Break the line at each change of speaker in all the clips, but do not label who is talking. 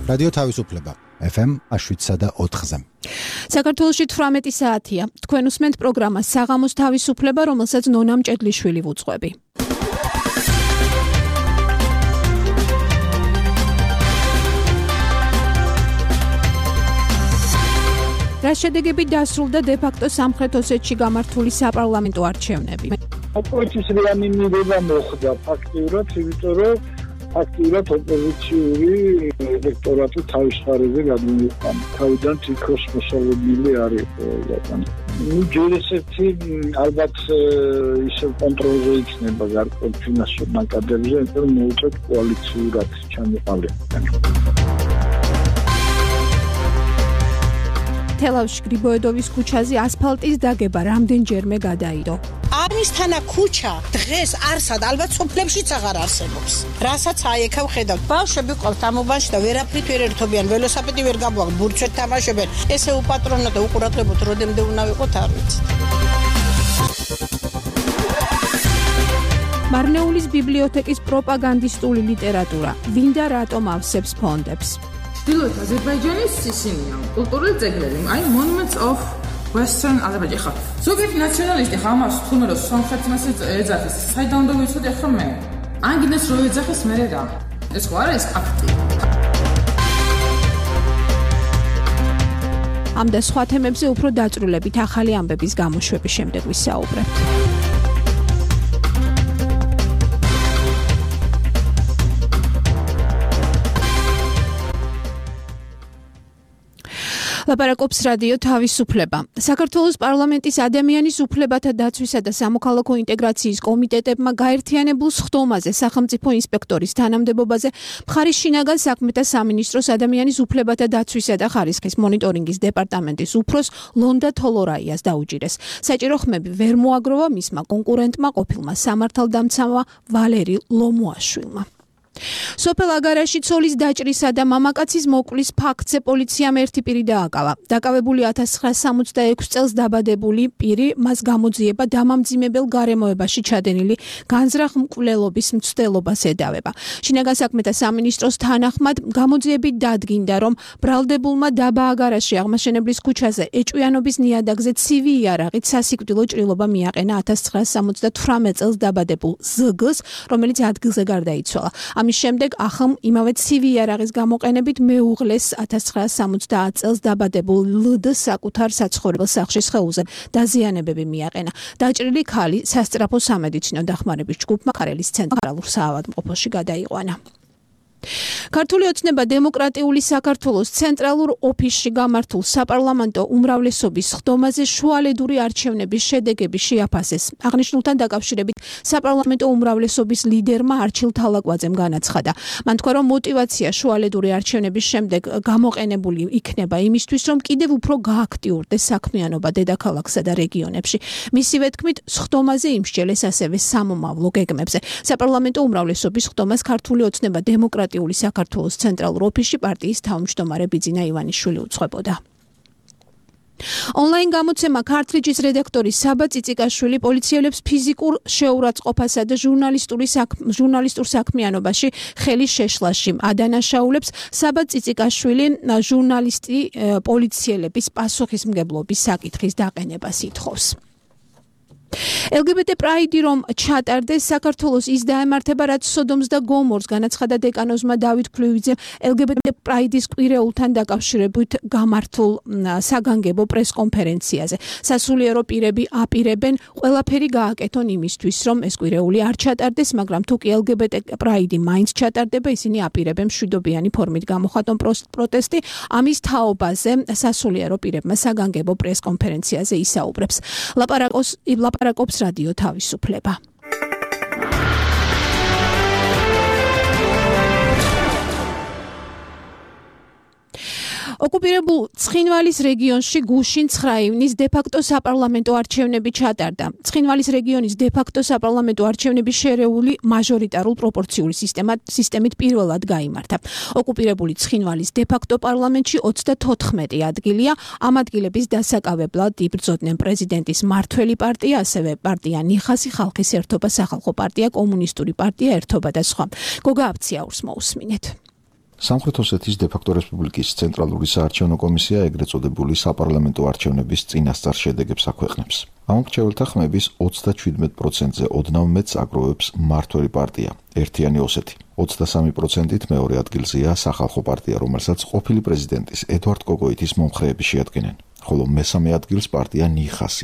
რადიო თავისუფლება FM 107.4-ზე.
საქართველოში 18 საათია. თქვენ უსმენთ პროგრამას საღამოს თავისუფლება, რომელსაც ნონა მჭედლიშვილი ვუძღვები. რა შედეგებით დასრულდა დე-ფაქტო სამხრეთ ოსეთში გამართული საპარლამენტო არჩევნები?
ოპოზიციის რეანიმირება მოხდა ფაქტიურად, იმიტომ რომ ფაქტიურად ოპოზიციური ელექტორატი თავის ხარებზე გადმოიყვანა. თავიდან თითქოს მოსალოდნელი არ იყო ზატანი. ჯერ ესეთი ალბათ ისევ კონტროლზე იქნება გარკვეულ ფინანსურ ნაკადებზე, იმიტომ რომ მოუწევთ კოალიციურად ჩამოყალიბება.
თელავში გრიბოედოვის ქუჩაზე ასფალტის დაგება რამდენჯერმე გადაიდო.
ამისთანა ქუჩა დღეს არსად ალბათ სოფლებშიც აღარ არსებობს. რასაც აიქა ვხედავთ, ბავშვები ყავთ ამობანში და ვერაფრით ვერ ერთობიან, ველოსიპედი ვერ გამოაქვს, ბურთშეთ თამაშობენ. ესე უპატრონო და უყურადღებოთ, როდემდე უნდა ვიყოთ არ ვიცით.
მარნეულის ბიბლიოთეკის პროპაგანდისტული ლიტერატურა. ვინ და რატომ ავსებს ფონდებს?
ჩრდილოეთ აზერბაიჯანის ისინია კულტურული ძეგლები, აი Monuments of Western Azerbaijan. ხა ზოგიერთი ნაციონალისტი ხამას თუმე რომ სამხრეთ მას ეძახის, საიდან უნდა ვიცოდე ახლა მე? ანგინეს რო ეძახის მე რა? ეს ხო არის ფაქტი.
ამ და სხვა თემებზე უფრო დაწვრილებით ახალი ამბების გამოშვების შემდეგ ვისაუბრებთ. ლაპარაკობს რადიო თავისუფლება. საქართველოს პარლამენტის ადამიანის უფლებათა დაცვისა და სამოქალაქო ინტეგრაციის კომიტეტებმა გაერთიანებულ სხდომაზე სახელმწიფო ინსპექტორის თანამდებობაზე მხარის შინაგან საქმეთა სამინისტროს ადამიანის უფლებათა დაცვისა და ხარისხის მონიტორინგის დეპარტამენტის უფროს ლონდა თოლორაიას დაუჭირეს. საჭირო ხმები ვერ მოაგროვა მისმა კონკურენტმა ყოფილმა სამართალდამცავმა ვალერი ლომუაშვილმა. სოფელ აგარაში ცოლის დაჭრისა და მამაკაცის მოკლის ფაქტზე პოლიციამ ერთი პირი დააკავა. დაკავებული 1966 წელს დაბადებული პირი მას გამოძიება დამამძიმებელ გარემოებაში ჩადენილი განზრახ მკვლელობის მცდელობას ედავება. შინაგან საქმეთა სამინისტროს თანახმად გამოძიებით დადგინდა, რომ ბრალდებულმა დაბა აგარაში აღმაშენებლის ქუჩაზე ეჭვიანობის ნიადაგზე ცივი იარაღით სასიკვდილო ჭრილობა მიაყენა 1978 წელს დაბადებულ ზგ-ს, რომელიც ადგილზე გარდაიცვალა. ამის შემდეგ ახალ იმავე ცივი იარაღის გამოყენებით მეუღლეს 1970 წელს დაბადებულ ლ-ს საკუთარ საცხოვრებელ სახლში სხეულზე დაზიანებები მიაყენა. დაჭრილი ქალი სასწრაფო სამედიცინო დახმარების ჯგუფმა ხარელის ცენტრალურ საავადმყოფოში გადაიყვანა. ქართული ოცნება დემოკრატიული საქართველოს ცენტრალურ ოფისში გამართულ საპარლამენტო უმრავლესობის სხდომაზე შუალედური არჩევნების შედეგები შეაფასეს. აღნიშნულთან დაკავშირებით საპარლამენტო უმრავლესობის ლიდერმა არჩილ თალაკვაძემ განაცხადა. მან თქვა, რომ мотиваცია შუალედური არჩევნების შემდეგ გამოყენებული იქნება იმისთვის, რომ კიდევ უფრო გააქტიურდეს საქმიანობა დედაქალაქსა და რეგიონებში. მისივე თქმით, სხდომაზე იმსჯელეს ასევე სამომავლო გეგმებზე. საპარლამენტო უმრავლესობის სხდომას ქართული ოცნება დემოკრატიული საქართველოს ცენტრალურ ოფისში პარტიის თავმჯდომარე ბიძინა ივანიშვილი უძღვებოდა. ონლაინ გამოცემა ქართლიჯის რედაქტორი საბა წიწიკაშვილი პოლიციელებს ფიზიკურ შეურაცხყოფასა და ჟურნალისტურ საქმიანობაში ხელის შეშლაში ადანაშაულებს. საბა წიწიკაშვილი ჟურნალისტი პოლიციელების პასუხისმგებლობის საკითხის დაყენებას ითხოვს. LGBT პრაიდი რომ ჩატარდეს, საქართველოს ის დაემართება, რაც სოდომს და გომორს, განაცხადა დეკანოზმა დავით ქლუიძემ LGBT პრაიდის კვირეულთან დაკავშირებით გამართულ საგანგებო პრესკონფერენციაზე. სასულიერო პირები აპირებენ ყველაფერი გააკეთონ იმისთვის, რომ ეს კვირეული არ ჩატარდეს, მაგრამ თუ კი LGBT პრაიდი მაინც ჩატარდება, ისინი აპირებენ მშვიდობიანი ფორმით გამოხატონ პროტესტი. ამის თაობაზე სასულიერო პირებმა საგანგებო პრესკონფერენციაზე ისაუბრებს. ლაპარაკობს რადიო თავისუფლება. ოკუპირებულ ცხინვალის რეგიონში გუშინ 9 ივნის დე-ფაქტო საპარლამენტო არჩევნები ჩატარდა. ცხინვალის რეგიონის დე-ფაქტო საპარლამენტო არჩევნები შერეული მაჟორიტარულ პროპორციული სისტემით პირველად გაიმართა. ოკუპირებული ცხინვალის დე-ფაქტო პარლამენტში 34 ადგილია. ამ ადგილების დასაკავებლად იბრძოდნენ პრეზიდენტის მმართველი პარტია, ასევე პარტია ნიხასი, ხალხის ერთობა, სახალხო პარტია, კომუნისტური პარტია, ერთობა და სხვა. გოგა აბციაურს მოусმინეთ.
სამხრეთ ოსეთის დე-ფაქტო რესპუბლიკის ცენტრალური საარჩევნო კომისია ეგრეთ წოდებული საპარლამენტო არჩევნების წინასწარ შედეგებს აქვეყნებს. ამ მრჩეველთა ხმების 37%-ზე ოდნავ მეტს აგროვებს მმართველი პარტია ერთიანი ოსეთი. 23%-ით მეორე ადგილზეა სახალხო პარტია, რომელსაც ყოფილი პრეზიდენტის ედვარდ კოკოიტის მომხრეები შეადგენენ. ხოლო მესამე ადგილს პარტია ნიხასი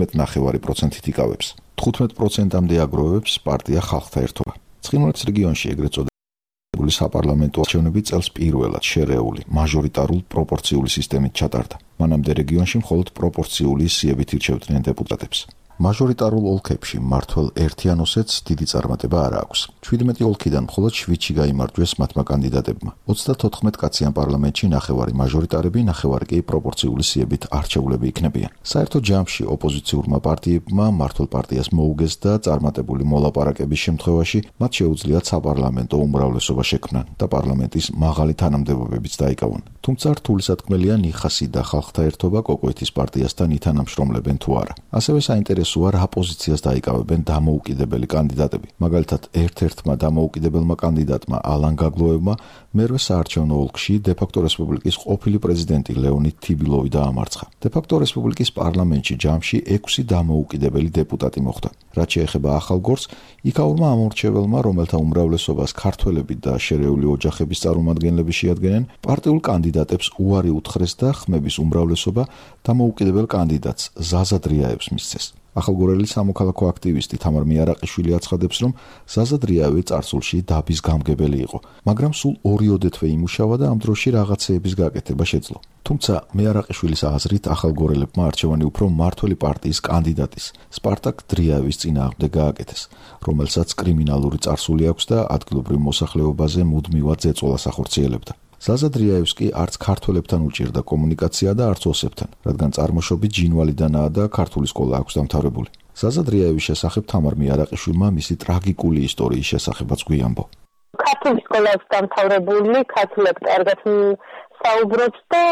17.5%-ით იკავებს. 15%-ამდე აგროვებს პარტია ხალხთა ერთობა. ცხინვალის რეგიონში ეგრეთ წოდებული საპარლამენტო არჩევნები წელს პირველად შერეული მაჟორიტარულ პროპორციული სისტემით ჩატარდა. მანამდე რეგიონში მხოლოდ პროპორციული სიებით ირჩევდნენ დეპუტატებს. მაჟორიტარულ ოლქებში მმართველ ერთიან ოსეთს დიდი წარმატება არ აქვს. 17 ოლქიდან მხოლოდ 7-ში გაიმარჯვეს მათმა კანდიდატებმა. 34 კაციან პარლამენტში ნახევარი მაჟორიტარები, ნახევარი კი პროპორციული სიებით არჩეულები იქნებიან. საერთო ჯამში ოპოზიციურმა პარტიებმა მმართველ პარტიას მოუგეს და წარმატებული მოლაპარაკების შემთხვევაში მათ შეუძლიათ საპარლამენტო უმრავლესობა შექმნან და პარლამენტის მაღალი თანამდებობებიც დაიკავონ. თუმცა რთული სათქმელია ნიხასი და ხალხთა ერთობა კოკოიტის პარტიასთან ითანამშრომლებენ თუ არა. ასევე საინტერესოა რა პოზიციას დაიკავებენ დამოუკიდებელი კანდიდატები. მაგალითად, ერთ-ერთმა დამოუკიდებელმა კანდიდატმა ალან გაგლოევმა მერვე საარჩევნო ოლქში დე-ფაქტო რესპუბლიკის ყოფილი პრეზიდენტი ლეონიდ თიბილოვი დაამარცხა. დე-ფაქტო რესპუბლიკის პარლამენტში ჯამში 6 დამოუკიდებელი დეპუტატი მოხვდა. რაც შეეხება ახალ გორს, იქაურმა ამორჩეველმა, რომელთა უმრავლესობას ქართველები და შერეული ოჯახების წარმომადგენლები შეადგენენ, პარტიულ კანდიდატებს უარი უთხრეს და ხმების უმრავლესობა დამოუკიდებელ კანდიდატს ზაზა დრიაევს მისცეს. ახალგორელი სამოქალაქო აქტივისტი თამარ მიარაყიშვილი აცხადებს, რომ ზაზა დრიაევი წარსულში დაბის გამგებელი იყო, მაგრამ სულ 2 ოდეთვე იმუშავა და ამ დროში რაღაცეების გაკეთება შეძლო. თუმცა მიარაყიშვილის აზრით ახალგორელებმა არჩევანი უფრო მმართველი პარტიის კანდიდატის სპარტაკ დრიაევის წინააღმდეგ გააკეთეს, რომელსაც კრიმინალური წარსული აქვს და ადგილობრივ მოსახლეობაზე მუდმივად ზეწოლას ახორციელებდა. ზაზა დრიაევს კი არც ქართველებთან უჭირდა კომუნიკაცია და არც ოსებთან, რადგან წარმოშობით ჯინვალიდანაა და ქართული სკოლა აქვს დამთავრებული. ზაზა დრიაევის შესახებ თამარ მიარაყიშვილმა მისი ტრაგიკული ისტორიის შესახებაც გვიამბო.
ქართული სკოლა აქვს დამთავრებული, ქართულად კარგად საუბრობს და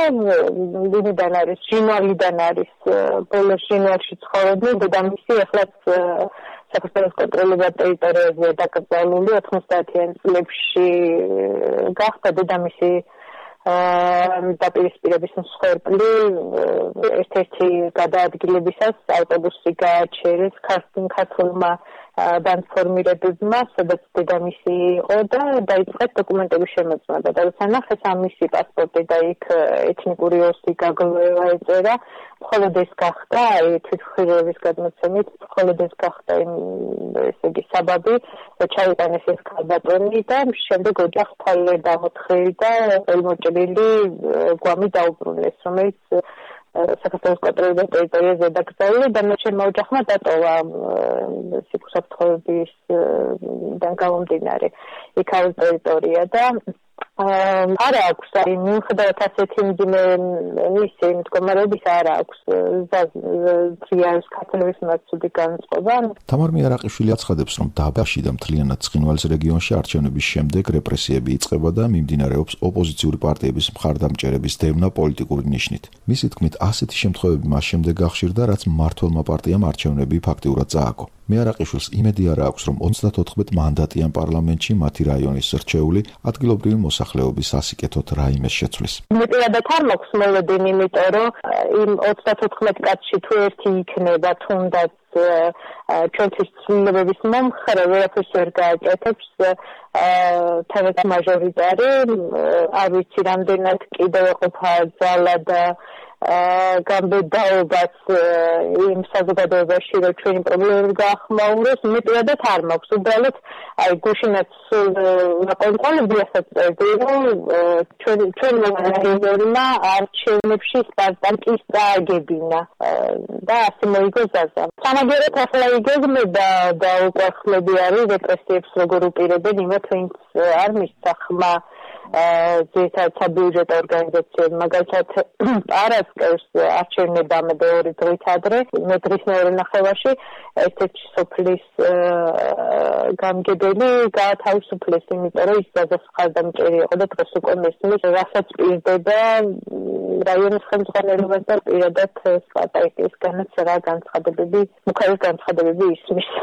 ვინიდან არის, ჯინვალიდან არის, ბოლოს ჯინვალში ცხოვრობდნენ, დედამისი ახლაც საქართველოს კონტროლებად ტერიტორიაზე დაკრძალული 90-იან წლებში გახდა დედამისი დაპირისპირების მსხვერპლი. ერთ-ერთი გადაადგილებისას ავტობუსი გააჩერეს ქართულმა ბანდფორმირებებმა, სადაც დედამისი იყო და დაიწყეს დოკუმენტების შემოწმება. და სანახეს ამისი პასპორტი და იქ ეთნიკური ოსი გაგლოევა ეწერა. მხოლოდ ეს გახდა, თვითმხილველის გადმოცემით, მხოლოდ ეს გახდა ესე იგი საბაბი, ჩაიტანეს ეს ქალბატონი და შემდეგ ოჯახთან დამოთხრილი და ელმოჭრილი გვამი დაუბრუნეს, რომელიც საქართველოს კონტროლებად ტერიტორიაზე დაკრძალული და მეჩერმა ოჯახმა დატოვა სიკუსაფრთხოებისგან გამომდინარე იქაური ტერიტორია და არა აქვს, მიუხედავად ასეთი მისი მდგომარეობის არა აქვს დრიაევს ქართველების მაცუდი განწყობა.
თამარ მიარაყიშვილი აცხადებს, რომ დაბაში და მთლიანად ცხინვალის რეგიონში არჩევნების შემდეგ რეპრესიები იწყება და მიმდინარეობს ოპოზიციური პარტიების მხარდამჭერების დევნა პოლიტიკური ნიშნით. მისი თქმით, ასეთი შემთხვევები მას შემდეგ გახშირდა, რაც მმართველმა პარტიამ არჩევნები ფაქტიურად წააგო. მიარაყიშვილს იმედი არ აქვს, რომ 34 მანდატიან პარლამენტში მათი რაიონის რჩეული ადგილობრივი მოსახლეობის ასიკეთოთ რაიმეს შეცვლის.
მეტად არ მაქვს მოლოდინი, იმიტომ რომ იმ 34 კაცში თუ ერთი იქნება თუნდაც ჩვენთვის ცვლილებების მომხრე, ვერაფერს ვერ გააკეთებს თავად მაჟორიტარი, არ ვიცი რამდენად კიდევ ეყოფა ძალა და გამბედაობას იმ საზოგადოებაში, რომ ჩვენი პრობლემები გაახმაუროს, მეტად არ მაქვს. უბრალოდ გუშინაც კონტროლებიასაც წერდი, რომ ჩვენმა რეგიონმა არჩევნებში სპარტაკის წააგებინა და ასე მოიგო ზაზა. სამაგიეროდ ახლა იგეგმება და უკვე ხმები არის რეპრესიებს როგორ უპირებენ იმათ, ვინც არ მისცა ხმა ძირითადად საბიუჯეტო ორგანიზაციები, მაგალითად პარასკევს არჩევნებამდე 2 დღით ადრე, დღის მეორე ნახევარში ერთ-ერთი სოფლის გამგებელი გაათავისუფლეს, იმიტომ რომ ის ზაზას მხარდამჭერი იყო და დღეს უკვე მესმის, რასაც პირდება რაიონის ხელმძღვანელობას და პირადად სპარტაკისგანაც რა განცხადებები, მუქარის განცხადებები ისმის.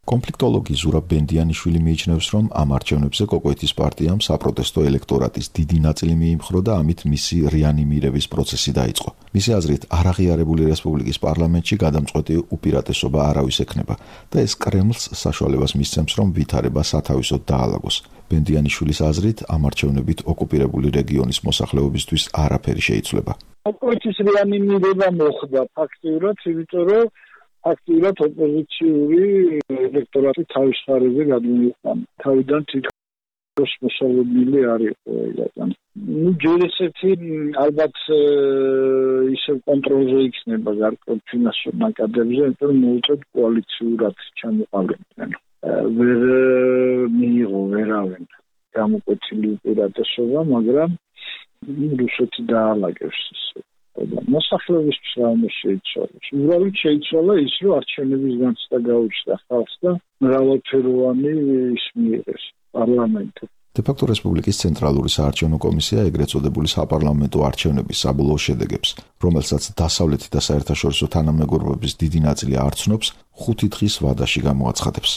კონფლიქტოლოგი ზურაბ ბენდიანიშვილი მიიჩნევს, რომ ამ არჩევნებზე კოკვეთის პარტიამ საპროტესტო ელექტორატის დიდი ნაწილი მიიმხრო და ამით მისი რეანიმირების პროცესი დაიწყო. მისი აზრით, არაღიარებული რესპუბლიკის პარლამენტში გადამწყვეტი უპირატესობა არავის ექნება და ეს კრემლს საშუალებას მისცემს, რომ ვითარება სათავისოდ დაალაგოს. ბენდიანიშვილის აზრით, ამ არჩევნებით ოკუპირებული რეგიონის მოსახლეობისთვის არაფერი შეიცვლება.
კოკვეთის რეანიმირება მოხდა ფაქტიურად, იმიტომ რომ აქტიურად ოპოზიციური ელექტორატი თავის ხარებზე გადმოიყვანა. თავიდან თითქოს მოსალოდნელი არ იყო ეგრეთან. ჯერ ესეთი ალბათ ისევ კონტროლზე იქნება გარკვეულ ფინანსურ ნაკადებზე, იმიტომ რომ მოუწევთ კოალიციურად ჩამოყალიბდნენ. ვერ მიიღო ვერავინ გამოკვეთილი უპირატესობა, მაგრამ რუსეთი დაალაგებს ისე. მოსახლეობის რა შეიცვალა. უბრალოდ შეიცვალა ის, რომ არჩევნების განცდა გაუჩნდა ხალხს და მრავალფეროვანი ის მიიღეს პარლამენტი.
დე-ფაქტო რესპუბლიკის ცენტრალური საარჩევნო კომისია ეგრეთ წოდებული საპარლამენტო არჩევნების საბოლოო შედეგებს, რომელსაც დასავლეთი და საერთაშორისო თანამეგობრობის დიდი ნაწილი არ ცნობს, 5 დღის ვადაში გამოაცხადებს.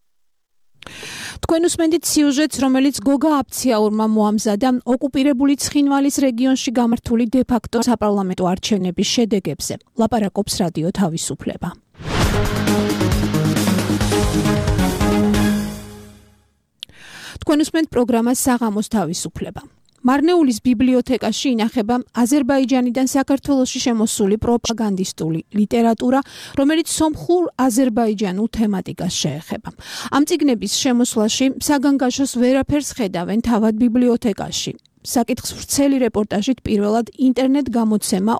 თქვენ უსმენთ სიუჟეტს, რომელიც გოგა აფციაურმა მოამზადა ოკუპირებული ცხინვალის რეგიონში გამართული დე-ფაქტო საპარლამენტო არჩევნების შედეგებზე. ლაპარაკობს რადიო თავისუფლება. თქვენ უსმენთ პროგრამას საღამოს თავისუფლება. მარნეულის ბიბლიოთეკაში ინახება აზერბაიჯანიდან საქართველოში შემოსული პროპაგანდისტული ლიტერატურა, რომელიც სომხურ აზერბაიჯანულ თემატიკას შეეხება. ამ წიგნების შემოსვლაში საგანგაშოს ვერაფერს ხედავენ თავად ბიბლიოთეკაში. საკითხს ვრცელი რეპორტაჟით პირველად ინტერნეტ გამოცემა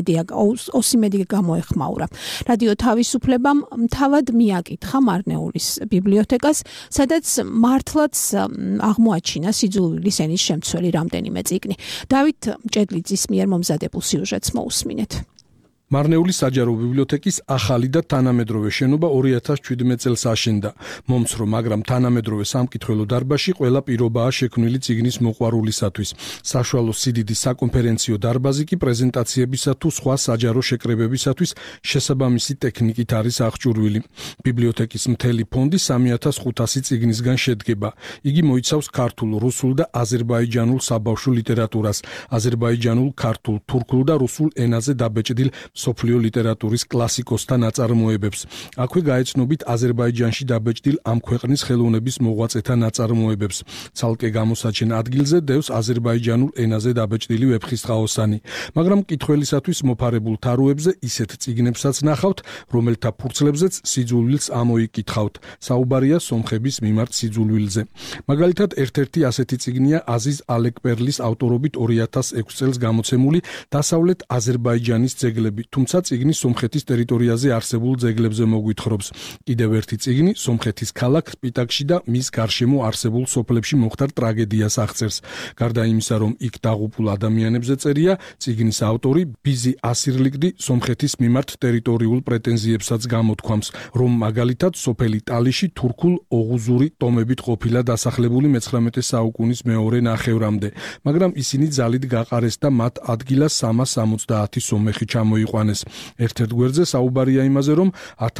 ოსიმედია გამოეხმაურა. რადიო თავისუფლებამ თავად მიაკითხა მარნეულის ბიბლიოთეკას, სადაც მართლაც აღმოაჩინა სიძულვილის ენის შემცველი რამდენიმე წიგნი. დავით ჭედლიძის მიერ მომზადებულ სიუჟეტს მოусმინეთ.
მარნეულის საჯარო ბიბლიოთეკის ახალი და თანამედროვე შენობა 2017 წელს აშენდა. მომცრო, მაგრამ თანამედროვე სამკითხველო დარბაზში ყველა პირობაა შექმნილი წიგნის მოყვარულისათვის. საშუალო სიდიდის საკონფერენციო დარბაზი კი პრეზენტაციებისა თუ სხვა საჯარო შეკრებებისათვის შესაბამისი ტექნიკით არის აღჭურვილი. ბიბლიოთეკის მთელი ფონდი 3500 წიგნისგან შედგება. იგი მოიცავს ქართულ, რუსულ და აზერბაიჯანულ საბავშვო ლიტერატურას, აზერბაიჯანულ, ქართულ, თურქულ და რუსულ ენაზე დაბეჭდილ სოფლიო ლიტერატურის კლასიკოსთა ნაწარმოებებს. აქვე გაეცნობით აზერბაიჯანში დაბეჭდილ ამ ქვეყნის ხელოვნების მოღვაწეთა ნაწარმოებებს. ცალკე გამოსაჩენ ადგილზე დევს აზერბაიჯანულ ენაზე დაბეჭდილი ვეფხისტყაოსანი, მაგრამ მკითხველისათვის მოფარებულ თაროებზე ისეთ წიგნებსაც ნახავთ, რომელთა ფურცლებზეც სიძულვილს ამოიკითხავთ. საუბარია სომხების მიმართ სიძულვილზე. მაგალითად, ერთ-ერთი ასეთი წიგნია აზიზ ალეკპერლის ავტორობით 2006 წელს გამოცემული დასავლეთ აზერბაიჯანის ძეგლები, თუმცა წიგნი სომხეთის ტერიტორიაზე არსებულ ძეგლებზე მოგვითხრობს. კიდევ ერთი წიგნი სომხეთის ქალაქ სპიტაკში და მის გარშემო არსებულ სოფლებში მოხდარ ტრაგედიას აღწერს. გარდა იმისა, რომ იქ დაღუპულ ადამიანებზე წერია, წიგნის ავტორი ბიზი ასირლიგდი სომხეთის მიმართ ტერიტორიულ პრეტენზიებსაც გამოთქვამს, რომ მაგალითად სოფელი ტალიში თურქულ ოღუზური ტომებით ყოფილა დასახლებული 19 საუკუნის მეორე ნახევრამდე, მაგრამ ისინი ძალით გაყარეს და მათ ადგილას 370 სომეხი ჩამოიყვანეს. ერთ-ერთ გვერდზე საუბარია იმაზე, რომ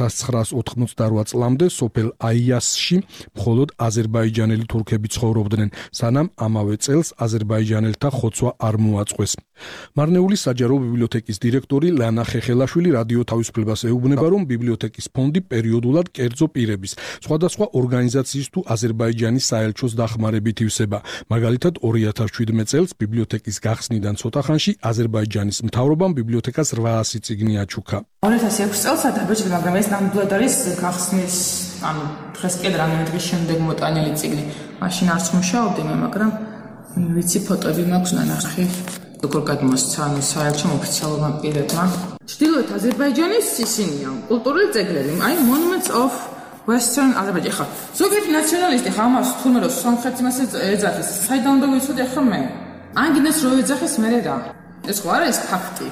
1988 წლამდე სოფელ აიასში მხოლოდ აზერბაიჯანელი თურქები ცხოვრობდნენ, სანამ ამავე წელს აზერბაიჯანელთა ხოცვა არ მოაწყვეს. მარნეულის საჯარო ბიბლიოთეკის დირექტორი ლანა ხეხელაშვილი რადიო თავისუფლებას ეუბნება, რომ ბიბლიოთეკის ფონდი პერიოდულად კერძო პირების, სხვადასხვა ორგანიზაციის თუ აზერბაიჯანის საელჩოს დახმარებით ივსება. მაგალითად, 2017 წელს ბიბლიოთეკის გახსნიდან ცოტა ხანში აზერბაიჯანის მთავრობამ ბიბლიოთეკას 800 წიგნი აჩუქა.
2006 წელს დაბეჭდი, მაგრამ ეს ნამდვილად არის გახსნის, ანუ დღეს კიდე რამდენი დღის შემდეგ მოტანილი წიგნი. მაშინ არც მუშაობდი მე, მაგრამ ვიცი ფოტოები მაქვს ნანახი. როგორ გადმოსცა ანუ საელჩომ ოფიციალურმა პირებმა. ჩრდილოეთ აზერბაიჯანის სისინია, კულტურული ძეგლები, აი Monuments of Western Azerbaijan. ხა, ზოგიერთი ნაციონალისტი ხა ამას თუნდაც რომ სომხეთს მასე ეძახის, საიდან უნდა ვიცოდე ხა მე? ანგინეს რო ეძახის მე რა? ეს ხო არა ეს ფაქტი.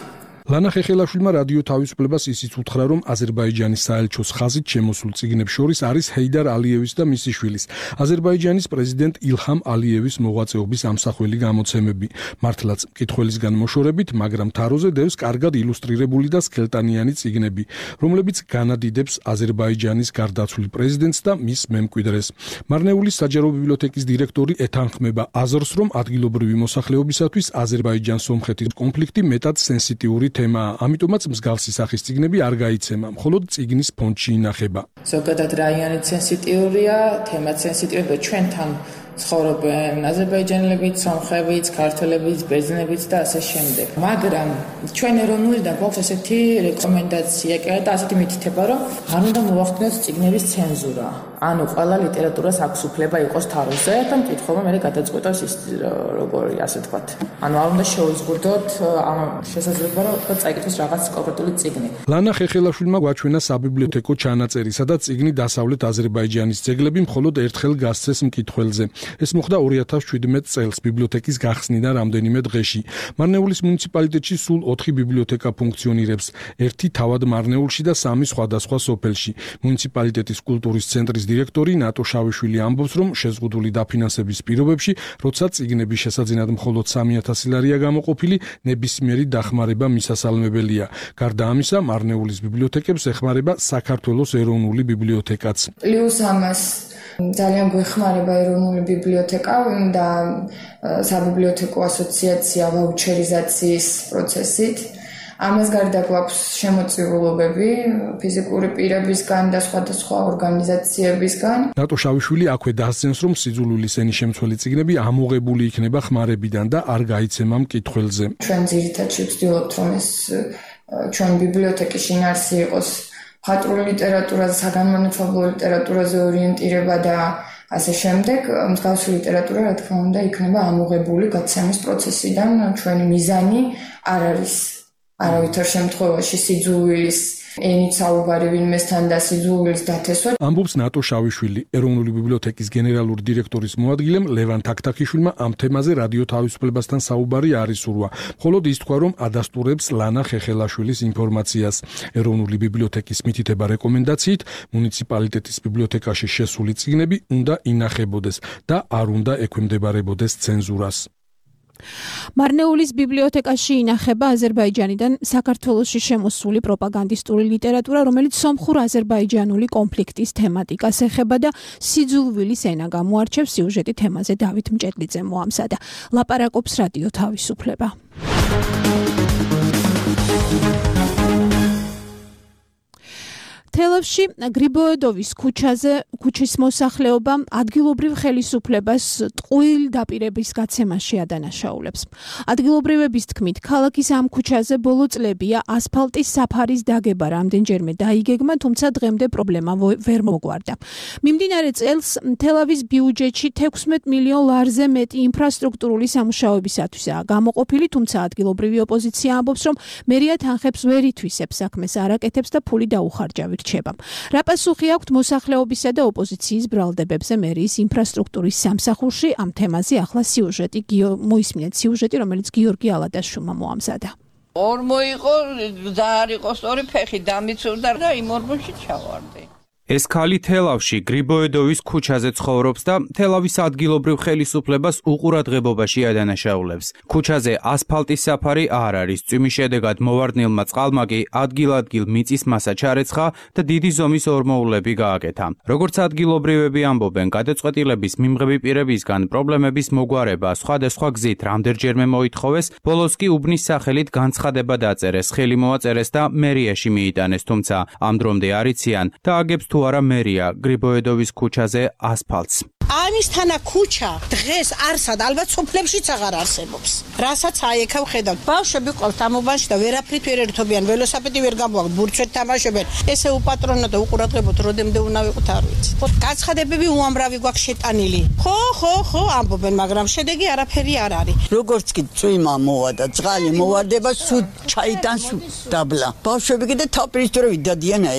ლანა ხეხელაშვილმა რადიო თავისუფლებას ისიც უთხრა, რომ აზერბაიჯანის საელჩოს ხაზით შემოსულ წიგნებს შორის არის ჰეიდარ ალიევის და მისი შვილის, აზერბაიჯანის პრეზიდენტ ილჰამ ალიევის მოღვაწეობის ამსახველი გამოცემები. მართლაც მკითხველისგან მოშორებით, მაგრამ თაროზე დევს კარგად ილუსტრირებული და სქელტანიანი წიგნები, რომლებიც განადიდებს აზერბაიჯანის გარდაცვლილ პრეზიდენტს და მის მემკვიდრეს. მარნეულის საჯარო ბიბლიოთეკის დირექტორი ეთანხმება აზრს, რომ ადგილობრივი მოსახლეობისათვის აზერბაიჯან-სომხეთის კონფლიქტი მეტად სენსიტიური თემაა, ამიტომაც მსგავსი სახის წიგნები არ გაიცემა, მხოლოდ წიგნის ფონდში ინახება.
ზოგადად რაიონი სენსიტიურია, თემაც სენსიტიურია, ჩვენთან ცხოვრობენ აზერბაიჯანელებიც, სომხებიც, ქართველებიც, ბერძნებიც და ასე შემდეგ. მაგრამ ჩვენ ეროვნულიდან გვაქვს ესეთი რეკომენდაცია და ასეთი მითითება, რომ არ უნდა მოახდინოს წიგნების ცენზურა. ანუ ყველა ლიტერატურას აქვს უფლება იყოს თაროზე და მკითხველმა მე გადაწყვეტოს ის როგორი ასე ვთქვათ. ანუ არ უნდა შეუზღუდოთ ამ შესაძლებლობა, რომ წაიკითხოს რაღაც კონკრეტული წიგნი.
ლანა ხეხელაშვილმა გვაჩვენა საბიბლიოთეკო ჩანაწერი, სადაც წიგნი დასავლეთ აზერბაიჯანის ძეგლები მხოლოდ ერთხელ გასცეს მკითხველზე. ეს მოხდა 2017 წელს ბიბლიოთეკის გახსნიდან რამდენიმე დღეში. მარნეულის მუნიციპალიტეტში სულ 4 ბიბლიოთეკა ფუნქციონირებს, ერთი თავად მარნეულში და 3 სხვადასხვა სოფელში. მუნიციპალიტეტის კულტურის ცენტრის დირექტორი ნატო შავიშვილი ამბობს, რომ შეზღუდული დაფინანსების პირობებში, როცა წიგნების შესაძენად მხოლოდ 3000 ლარია გამოყოფილი, ნებისმიერი დახმარება მისასალმებელია. გარდა ამისა, მარნეულის ბიბლიოთეკებს ეხმარება საქართველოს ეროვნული ბიბლიოთეკაც.
პლუს ამას ძალიან გვეხმარება ეროვნული ბიბლიოთეკა და საბიბლიოთეკო ასოციაცია ვაუჩერიზაციის პროცესით. ამას გარდა გვაქვს შემოწირულობები ფიზიკური პირებისგან და სხვადასხვა ორგანიზაციებისგან.
ნატო შავიშვილი აქვე დასძენს, რომ სიძულვილის ენის შემცველი წიგნები ამოღებული იქნება ხმარებიდან და არ გაიცემა მკითხველზე.
ჩვენ ძირითადად ვცდილობთ, რომ ეს ჩვენ ბიბლიოთეკის შინაარსი იყოს მხატვრული ლიტერატურაზე, საგანმანათლებლო ლიტერატურაზე ორიენტირება და ასე შემდეგ. მსგავსი ლიტერატურა, რა თქმა უნდა, იქნება ამოღებული გაცემის პროცესიდან. ჩვენი მიზანი არ არის არავითარ შემთხვევაში სიძულვილის ენით საუბარი ვინმესთან და სიძულვილის დათესვა.
ამბობს ნატო შავიშვილი. ეროვნული ბიბლიოთეკის გენერალური დირექტორის მოადგილემ ლევან თაქთაქიშვილმა ამ თემაზე რადიო თავისუფლებასთან საუბარი არ ისურვა. მხოლოდ ის თქვა, რომ ადასტურებს ლანა ხეხელაშვილის ინფორმაციას. ეროვნული ბიბლიოთეკის მითითება რეკომენდაციით, მუნიციპალიტეტის ბიბლიოთეკაში შესული წიგნები უნდა ინახებოდეს და არ უნდა ექვემდებარებოდეს ცენზურას. მარნეულის ბიბლიოთეკაში ინახება აზერბაიჯანიდან საქართველოში შემოსული პროპაგანდისტური ლიტერატურა, რომელიც სომხურ-აზერბაიჯანული კონფლიქტის თემატიკას ეხება და სიძულვილის ენა გამოარჩევს. სიუჟეტი თემაზე დავით მჭედლიძე მოამზადა. ლაპარაკობს რადიო თავისუფლება. თელავში გრიბოედოვის ქუჩის მოსახლეობა ადგილობრივ ხელისუფლებას ტყუილ დაპირების გაცემაში ადანაშაულებს. ადგილობრივების თქმით, ქალაქის ამ ქუჩაზე ბოლო წლებია ასფალტის საფარის დაგება რამდენჯერმე დაიგეგმა, თუმცა დღემდე პრობლემა ვერ მოგვარდა. მიმდინარე წელს თელავის ბიუჯეტში 16 მილიონ ლარზე მეტი ინფრასტრუქტურული სამუშაოებისათვისაა გამოყოფილი, თუმცა ადგილობრივი ოპოზიცია ამბობს, რომ მერია თანხებს ვერ ითვისებს, საქმეს არ აკეთებს და ფული დაუხარჯავი რჩება. რა პასუხი აქვთ მოსახლეობისა და ოპოზიციის ბრალდებებზე მერიის ინფრასტრუქტურის სამსახურში? ამ თემაზე ახლა მოისმინეთ სიუჟეტი, რომელიც გიორგი ალადაშვილმა მოამზადა.
ორ მოიყო, და არ იყო სწორი ფეხი დამიცურდა და იმ ორმოში ჩავარდი.
ეს ქალი თელავში გრიბოედოვის ქუჩაზე ცხოვრობს და თელავის ადგილობრივ ხელისუფლებას უყურადღებობაში ადანაშაულებს. ქუჩაზე ასფალტის საფარი არ არის, წვიმის შედეგად მოვარდნილმა წყალმა კი ადგილ-ადგილ მიწის მასა ჩარეცხა და დიდი ზომის ორმოულები გააკეთა. როგორც ადგილობრივები ამბობენ, გადაწყვეტილების მიმღები პირებისგან პრობლემების მოგვარება სხვადასხვა გზით რამდენჯერმე მოითხოვეს, ბოლოს კი უბნის სახელით განცხადება დაწერეს, ხელი მოაწერეს და მერიაში მიიტანეს, თუმცა ამ დრომდე არ იციან და აგებს თუ არა მერია გრიბოედოვის ქუჩაზე ასფალტს.
ამისთანა ქუჩა დღეს არსად ალბათ სოფლებშიც აღარ არსებობს. რასაც აიქავ ხედავთ, ბავშვები ყავთ ამ უბანში და ვერაფრით ვერ ერთობიან, ველოსიპედი ვერ გამოაქვს, ბურთვით თამაშობენ. ესე უპატრონო და უყურადღებოთ, როდემდე უნდა ვიყოთ არ ვიცი. გაცხადებები უამრავი გვაქვს შეტანილი. ხო ამბობენ, მაგრამ შედეგი არაფერი არ არის.
როგორც კი წვიმა მოვა და წყალი მოვარდება, სულ ჩაიტანს დაბლა. ბავშვები კიდე თავპირისპირე ვიდადიან აქ.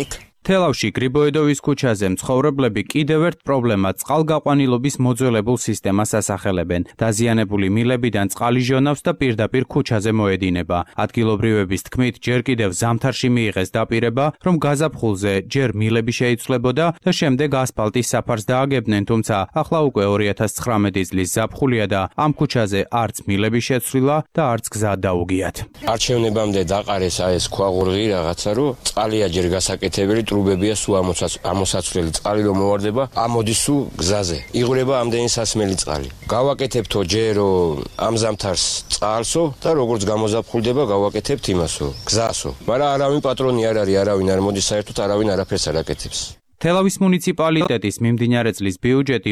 თელავში გრიბოედოვის ქუჩაზე მცხოვრებლები კიდევ ერთ პრობლემად წყალგაყვანილობის მოძველებულ სისტემას ასახელებენ. დაზიანებული მილებიდან წყალი ჟონავს და პირდაპირ ქუჩაზე მოედინება. ადგილობრივების თქმით, ჯერ კიდევ ზამთარში მიიღეს დაპირება, რომ გაზაფხულზე ჯერ მილები შეიცვლებოდა და შემდეგ ასფალტის საფარს დააგებდნენ, თუმცა ახლა უკვე 2019 წლის ზაფხულია და ამ ქუჩაზე არც მილები შეცვლილა და არც გზა დაუგიათ.
არჩევნებამდე დაყარეს ეს ქვაღურღი რაღაცა, რომ წყალია ჯერ გასაკეთებელი, ტრუბებია სულ ამოსაცვლელი წყალი რომ მოვარდება, ამოდის სულ გზაზე. იღვრება ამდენი სასმელი წყალი. გავაკეთებთო ჯერო ამ ზამთარს წყალსო და როგორც გამოზაფხულდება, გავაკეთებთ იმასო, გზასო. მაგრამ არავინ პატრონი არ არის, არავინ არ მოდის საერთოდ, არავინ არაფერს არ აკეთებს.
თელავის მუნიციპალიტეტის მიმდინარე წლის ბიუჯეტი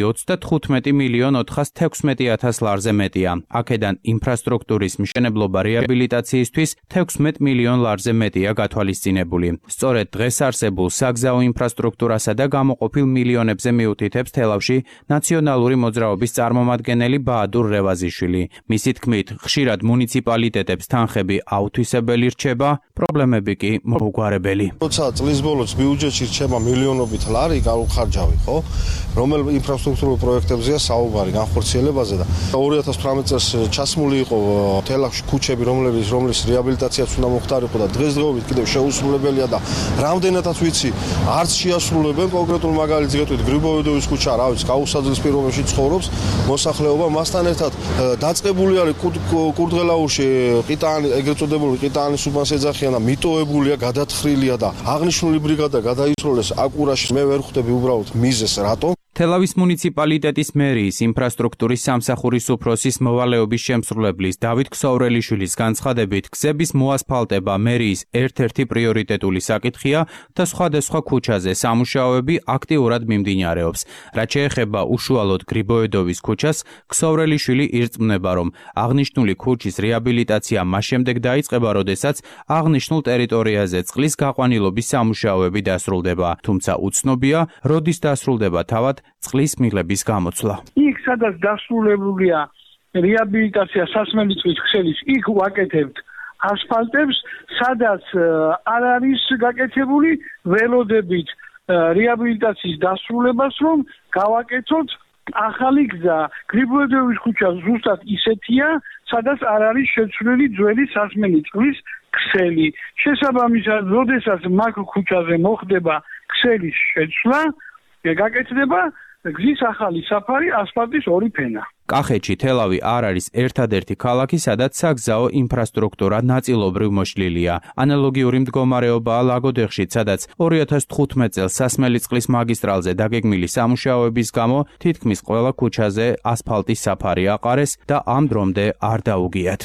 35,416,000 ლარზე მეტია. აქედან ინფრასტრუქტურის მშენებლობა რეაბილიტაციისთვის 16 მილიონ ლარზე მეტია გათვალისწინებული. სწორედ დღეს არსებულ საგზაო ინფრასტრუქტურასა და გამოყოფილ მილიონებზე მიუთითებს თელავში ნაციონალური მოძრაობის წარმომადგენელი ბაადურ რევაზიშვილი. მისი თქმით, ხშირად მუნიციპალიტეტებს თანხები აუთვისებელი რჩება, პრობლემები კი მოუგვარებელი.
როცა წლის ბოლოს ბიუჯეტში რჩება მილიონობით ლარი გაუხარჯავი, ხო? რომელ ინფრასტრუქტურულ პროექტებზეა საუბარი განხორციელებაზე და 2018 წელს ჩასმული იყო თელავში ქუჩები, რომლის რეაბილიტაციაც უნდა მოხდარიყო და დღესდღეობით კიდევ შეუსრულებელია და რამდენადაც ვიცი, არც შეასრულებენ. კონკრეტულ მაგალითს გეტყვით, გრიბოედოვის ქუჩა, რა ვიცი, გაუსაძლის პირობებში ცხოვრობს მოსახლეობა, მასთან ერთად დაწყებული არის კურდღელაურში ყიტაანი, ეგრეთ წოდებული ყიტაანის უბანს ეძახიან და მიტოვებულია, გადათხრილია და აღნიშნული ბრიგადა გადაისროლეს აკურაში. მე ვერ ხვდები უბრალოდ მიზეს რატომ.
თელავის მუნიციპალიტეტის მერიის ინფრასტრუქტურის სამსახურის უფროსის მოვალეობის შემსრულებლის დავით ქსოვრელიშვილის განცხადებით, გზების მოასფალტება მერიის ერთ-ერთი პრიორიტეტული საკითხია და სხვადასხვა ქუჩაზე სამუშაოები აქტიურად მიმდინარეობს. რაც შეეხება უშუალოდ გრიბოედოვის ქუჩას, ქსოვრელიშვილი ირწმუნება, რომ აღნიშნული ქუჩის რეაბილიტაცია მას შემდეგ დაიწყება, როდესაც აღნიშნულ ტერიტორიაზე წყლის გაყვანილობის სამუშაოები დასრულდება, თუმცა უცნობია, როდის დასრულდება თავად წყლის მილების გამოცვლა.
იქ სადაც დასრულებულია რეაბილიტაცია სასმელი წყლის ქსელის, იქ ვაკეთებთ ასფალტებს, სადაც არ არის გაკეთებული ველოდებით რეაბილიტაციის დასრულებას, რომ გავაკეთოთ ახალი გზა. გრიბოედოვის ქუჩა ზუსტად ისეთია, სადაც არ არის შეცვლილი ძველი სასმელი წყლის ქსელი. შესაბამისად, როდესაც მაგ ქუჩაზე მოხდება ქსელის შეცვლა, გაკეთდება გზის ახალი საფარი, ასფალტის ორი ფენა.
კახეთში თელავი არ არის ერთადერთი ქალაქი, სადაც საგზაო ინფრასტრუქტურა ნაწილობრივ მოშლილია. ანალოგიური მდგომარეობაა ლაგოდეხშიც, სადაც 2015 წელს სასმელი წყლის მაგისტრალზე დაგეგმილი სამუშაოების გამო თითქმის ყველა ქუჩაზე ასფალტის საფარი აყარეს და ამ დრომდე არ დაუგიათ.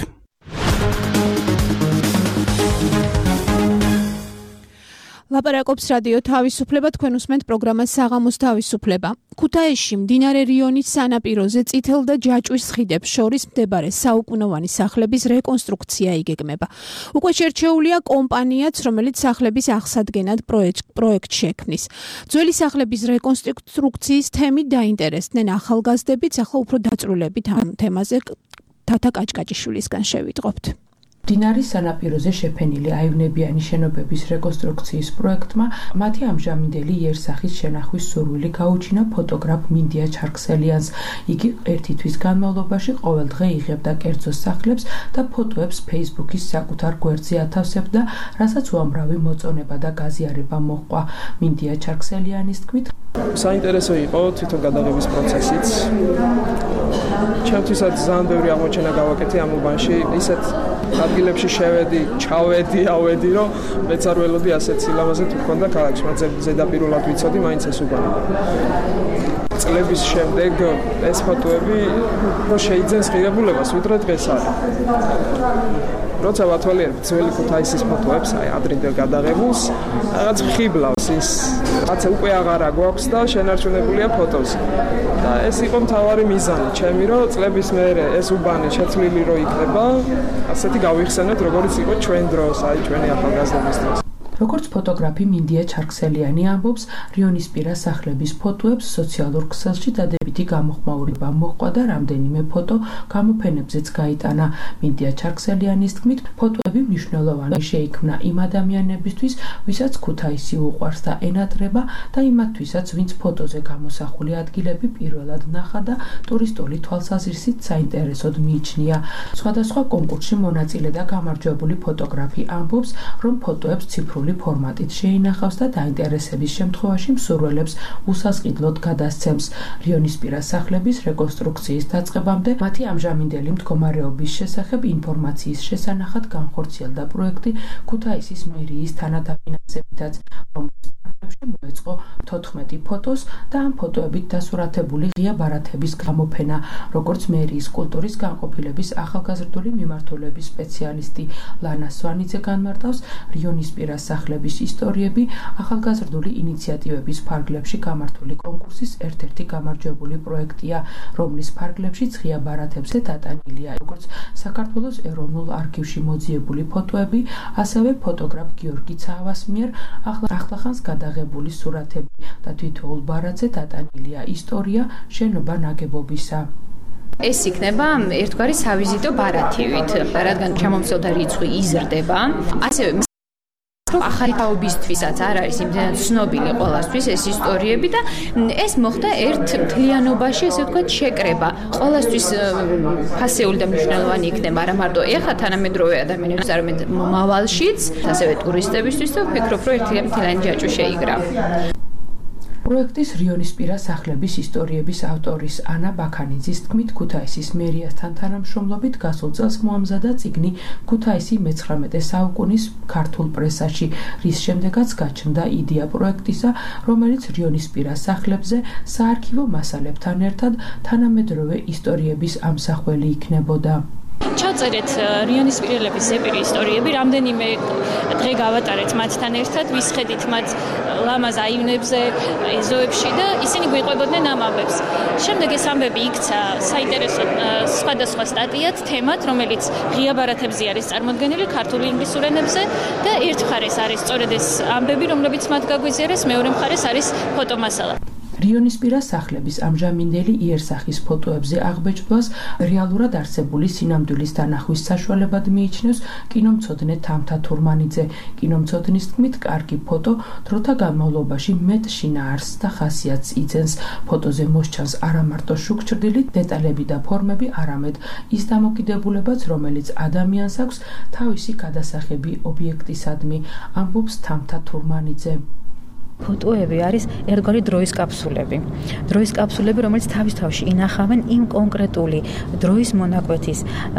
ლაპარაკობს რადიო თავისუფლება, თქვენ უსმენთ პროგრამას საღამოს თავისუფლება. ქუთაისში მდინარე რიონის სანაპიროზე წითელ და ჯაჭვის ხიდებს შორის მდებარე საუკუნოვანი სახლების რეკონსტრუქცია იგეგმება. უკვე შერჩეულია კომპანიაც, რომელიც სახლების აღსადგენად პროექტ შექმნის. ძველი სახლების რეკონსტრუქციის თემით დაინტერესდნენ ახალგაზრდებიც, ახლა უფრო დაწვრილებით ამ თემაზე თათა კაჭკაჭიშვილისგან შევიტყობთ.
მდინარის სანაპიროზე შეფენილი აივნებიანი შენობების რეკონსტრუქციის პროექტმა მათი ამჟამინდელი იერსახის შენახვის სურვილი გაუჩინა ფოტოგრაფ მინდია ჩარქსელიანს. იგი ერთი თვის განმავლობაში ყოველდღე იღებდა კერძო სახლებს და ფოტოებს Facebook-ის საკუთარ გვერდზე ათავსებდა, რასაც უამრავი მოწონება და გაზიარება მოჰყვა. მინდია ჩარქსელიანის თქმით,
საინტერესო იყო თვითონ გადაღების პროცესიც. ჩემთვისაც ძალიან ბევრი აღმოჩენა გავაკეთე ამ უბანში, ისეთ ადგილებში შევედი, ჩავედი, ავედი, რომ მეც არ ველოდი ასეთ სილამაზე თუ მქონდა ქალაქში, მაგრამ ზედაპირულად ვიცოდი, მაინც ეს უბანი. წლების შემდეგ ეს ფოტოები შეიძლება ღირებულებას, ვიდრე დღეს არის. როცა ვათვალიერებ ძველი ქუთაისის ფოტოებს, აი ადრინდელ გადაღებულს, რაღაც ხიბლავს ის, რაც უკვე აღარა გვაქვს და შენარჩუნებულია ფოტოზე. და ეს იყო მთავარი მიზანი ჩემი, რომ წლების მერე ეს უბანი შეცვლილი რო იქნება, ასეთი გავიხსენოთ, როგორც იყო ჩვენ დროს, აი ჩვენი ახალგაზრდობის დროს.
როგორც ფოტოგრაფი მინდია ჩარქსელიანი ამბობს, რიონისპირა სახლების ფოტოებს სოციალურ ქსელში დადებითი გამოხმაურება მოჰყვა და რამდენიმე ფოტო გამოფენებზეც გაიტანა. მინდია ჩარქსელიანის თქმით, ფოტოები მნიშვნელოვანი შეიქმნა იმ ადამიანებისთვის, ვისაც ქუთაისი უყვარს და ენატრება და იმათთვისაც, ვინც ფოტოზე გამოსახული ადგილები პირველად ნახა და ტურისტული თვალსაზრისით საინტერესოდ მიიჩნია. სხვადასხვა კონკურსში მონაწილე და გამარჯვებული ფოტოგრაფი ამბობს, რომ ფოტოებს ციფრული ფორმატით შეინახავს და დაინტერესების შემთხვევაში მსურველებს უსასყიდლოდ გადასცემს. რიონისპირა სახლების რეკონსტრუქციის დაწყებამდე მათი ამჟამინდელი მდგომარეობის შესახებ ინფორმაციის შესანახად განხორციელდა პროექტი ქუთაისის მერიის თანადაფინანსებითაც, რომლის პროექტში მოეწყო 14 ფოტოს და ამ ფოტოებით დასურათებული ღია ბარათების გამოფენა, როგორც მერიის კულტურის განყოფილების ახალგაზრდული მიმართულების სპეციალისტი ლანა სვანიძე განმარტავს, რიონისპირა სახლების ისტორიები ახალგაზრდული ინიციატივების ფარგლებში გამართული კონკურსის ერთ-ერთი გამარჯვებული პროექტია, რომლის ფარგლებშიც ღია ბარათებზე დატანილია როგორც საქართველოს ეროვნულ არქივში მოძიებული ფოტოები, ასევე ფოტოგრაფ გიორგი ცაავას მიერ ახლახანს გადაღებული სურათები და თითოეულ ბარათზე დატანილია ისტორია შენობა ნაგებობისა.
ეს იქნება ერთგვარი სავიზიტო ბარათივით, რადგან ჩამომცდელთა რიცხვი იზრდება, ასევე ახალი თაობისთვისაც არ არის იმდენად ცნობილი ყველასთვის ეს ისტორიები და ეს მოხდა ერთ მთლიანობაში, ესე ვთქვათ, შეკრება. ყველასთვის ფასეული და მნიშვნელოვანი იქნება არა მარტო ეხლა თანამედროვე ადამიანებს, არამედ მომავალშიც, ასევე ტურისტებისთვის და ვფიქრობ, რომ მთლიანი ჯაჭვი შეიგრა.
პროექტის რიონისპირა სახლების ისტორიების ავტორის ანა ბაქანიძის თქმით, ქუთაისის მერიასთან თანამშრომლობით გასულ წელს მოამზადა წიგნი ქუთაისი მე-19 საუკუნის ქართულ პრესაში, რის შემდეგაც გაჩნდა იდეა პროექტისა, რომელიც რიონისპირა სახლებზე საარქივო მასალებთან ერთად თანამედროვე ისტორიების ამსახველი იქნებოდა.
ჩავწერეთ რიონისპირელების ზეპირი ისტორიები, რამდენიმე დღე გავატარეთ მათთან ერთად, ვისხედით მათ ლამაზ აივნებზე, ეზოებში და ისინი გვიყვებოდნენ ამ ამბებს. შემდეგ ეს ამბები იქცა საინტერესო სხვადასხვა სტატიად, თემად, რომელიც ღია ბარათებზე არის წარმოდგენილი ქართულ ინგლისურ ენებზე და ერთ მხარეს არის სწორედ ეს ამბები, რომლებიც მათ გაგვიზიარეს, მეორე მხარეს არის ფოტომასალა.
რიონისპირა სახლების ამჟამინდელი იერსახის ფოტოებზე აღბეჭდვას რეალურად არსებული სინამდვილის დანახვის საშუალებად მიიჩნევს კინომცოდნე თამთა თურმანიძე. კინომცოდნის თქმით, კარგი ფოტო დროთა განმავლობაში მეტ შინაარსს და ხასიათს იძენს. ფოტოზე მოსჩანს არა მარტო შუქჭრდილი დეტალები და ფორმები, არამედ ის დამოკიდებულებაც, რომელიც ადამიანს აქვს თავისი გადასახები ობიექტისადმი, ამბობს თამთა თურმანიძე.
ფოტოები არის ერთგვარი დროის კაფსულები. დროის კაფსულები, რომელიც თავის თავში ინახავენ იმ კონკრეტული დროის მონაკვეთის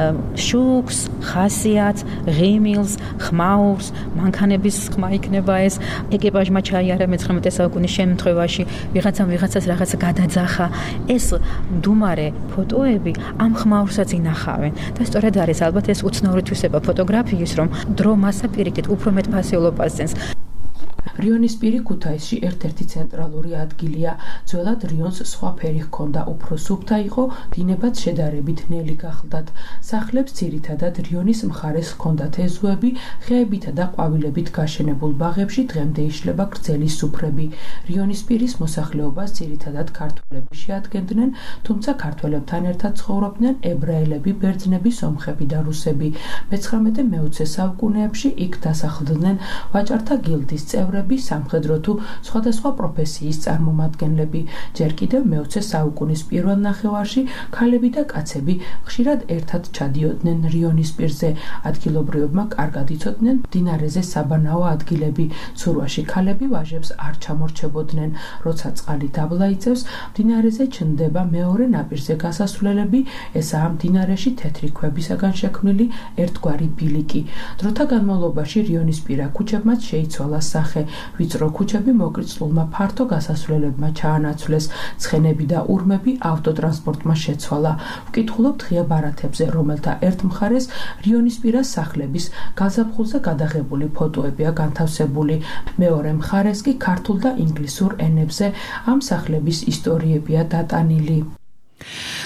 შუქს, ხასიათს, ღიმილს, ხმაურს, მანქანების ხმა იქნება ეს. ეკიპაჟმა ჩაიარა მე-19 საუკუნის შემთხვევაში, ვიღაცამ ვიღაცას რაღაცა გადაძახა. ეს მდუმარე ფოტოები ამ ხმაურსაც ინახავენ. და სწორედ არის ალბათ ეს უცნაური თვისება ფოტოგრაფიის, რომ დრო მასა პირიქით უფრო მეტ ფასეულობას ძენს.
რიონისპირი ქუთაისში ერთ-ერთი ცენტრალური ადგილია. ძველად რიონს სხვა ფერი ჰქონდა, უფრო სუფთა იყო, დინებაც შედარებით ნელი გახლდათ. სახლებს ძირითადად რიონის მხარეს ჰქონდათ ეზოები, ხეებითა და ყვავილებით გაშენებულ ბაღებში დღემდე იშლება გრძელი სუფრები. რიონისპირის მოსახლეობას ძირითადად ქართველები შეადგენდნენ, თუმცა ქართველებთან ერთად ცხოვრობდნენ ებრაელები, ბერძნები, სომხები და რუსები. მე-19-20 საუკუნეებში იქ დასახლდნენ ვაჭართა გილდის წევრები, სამხედრო თუ სხვადასხვა პროფესიის წარმომადგენლები. ჯერ კიდევ მე-20 საუკუნის პირველ ნახევარში ქალები და კაცები ხშირად ერთად ჩადიოდნენ რიონისპირზე. ადგილობრივებმა კარგად იცოდნენ მდინარეზე საბანაო ადგილები. ცურვაში ქალები ვაჟებს არ ჩამორჩებოდნენ. როცა წყალი დაბლა იწევს, მდინარეზე ჩნდება მეორე ნაპირზე გასასვლელები, ესაა მდინარეში თეთრი ქვებისაგან შექმნილი ერთგვარი ბილიკი. დროთა განმავლობაში რიონისპირა ქუჩებმაც შეიცვალა სახე. ვიწრო ქუჩები მოკრიწლულმა ფართო გასასვლელებმა ჩაანაცვლეს, ცხენები და ურმები ავტოტრანსპორტმა შეცვალა. ვკითხულობთ ღია ბარათებზე, რომელთა ერთ მხარეს რიონისპირა სახლების გაზაფხულზე გადაღებული ფოტოებია განთავსებული, მეორე მხარეს კი ქართულ და ინგლისურ ენებზე ამ სახლების ისტორიებია დატანილი.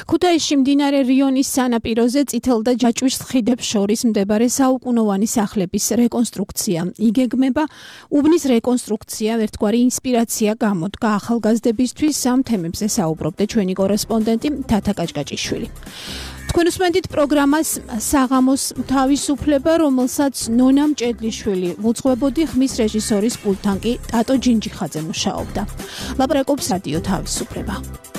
ქუთაისში მდინარე რიონის სანაპიროზე წითელ და ჯაჭვის ხიდებს შორის მდებარე საუკუნოვანი სახლების რეკონსტრუქცია იგეგმება. უბნის რეკონსტრუქცია ერთგვარი ინსპირაცია გამოდგა ახალგაზრდებისთვის. ამ თემებზე საუბრობდა ჩვენი კორესპონდენტი თათა კაჭკაჭიშვილი. თქვენ უსმენთ პროგრამას საღამოს თავისუფლება, რომელსაც ნონა მჭედლიშვილი უძღვებოდი, ხმის რეჟისორის პულტთან კი ტატო ჯინჯიხაძე მუშაობდა. ლაპარაკობს რადიო თავისუფლება.